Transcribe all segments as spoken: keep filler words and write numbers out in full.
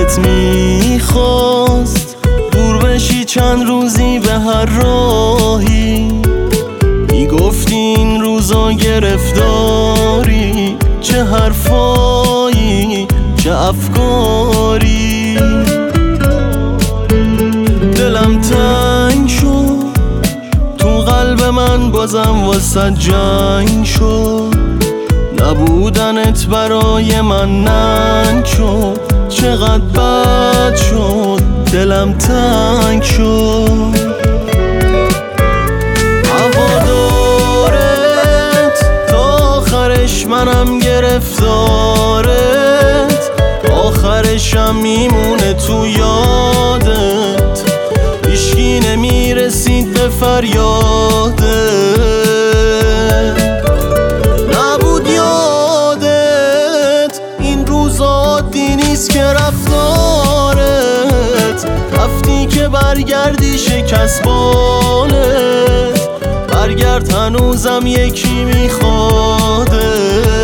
دلت میخواست دور بشی چند روزی به هر راهی، میگفتی این روزا گرفتاری، چه حرفایی چه افکاری. دلم تنگ شد تو قلب من بازم واسه جنگ شد، نبودنت برای من ننگ شد، چقدر بد شد دلم تنگ شد. هوادارت تا آخرش منم گرفتارت، آخرشم میمونه تو یادت، هیچکی نمیرسید به فریادت. نبود یادت این روزا عادی نیست که رفتارت، رفتی که برگردی شکست بالت، برگرد هنوزم یکی میخوادت.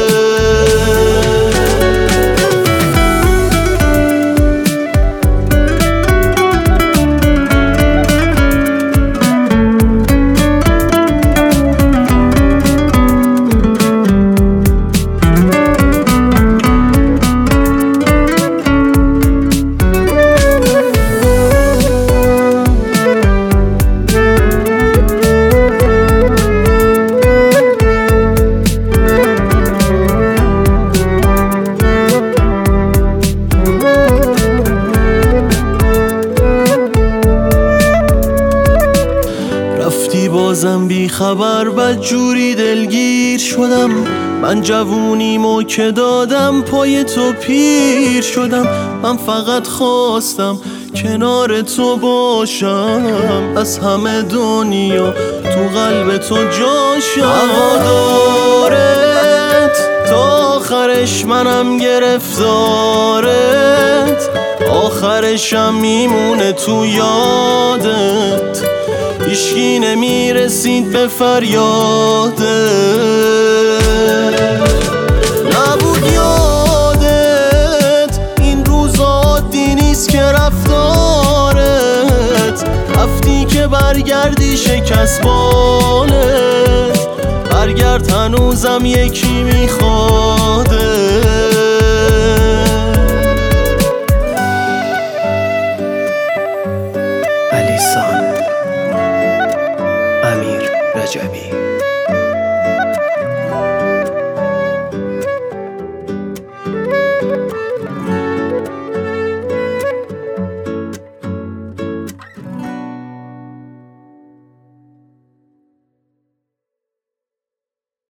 بازم بی خبر بدجوری دلگیر شدم، من جوونیمو که دادم پای تو پیر شدم. من فقط خواستم کنار تو باشم، از همه دنیا تو قلب تو جاشم. هوادارت تا آخرش منم گرفتارت، آخرشم میمونه تو یادت، هیچکی نمیرسید به فریادت. نبود یادت این روزا عادی نیست که رفتارت، رفتی که برگردی شکست بالت، برگرد هنوزم یکی میخوادت. علی سان، امیر رجبی.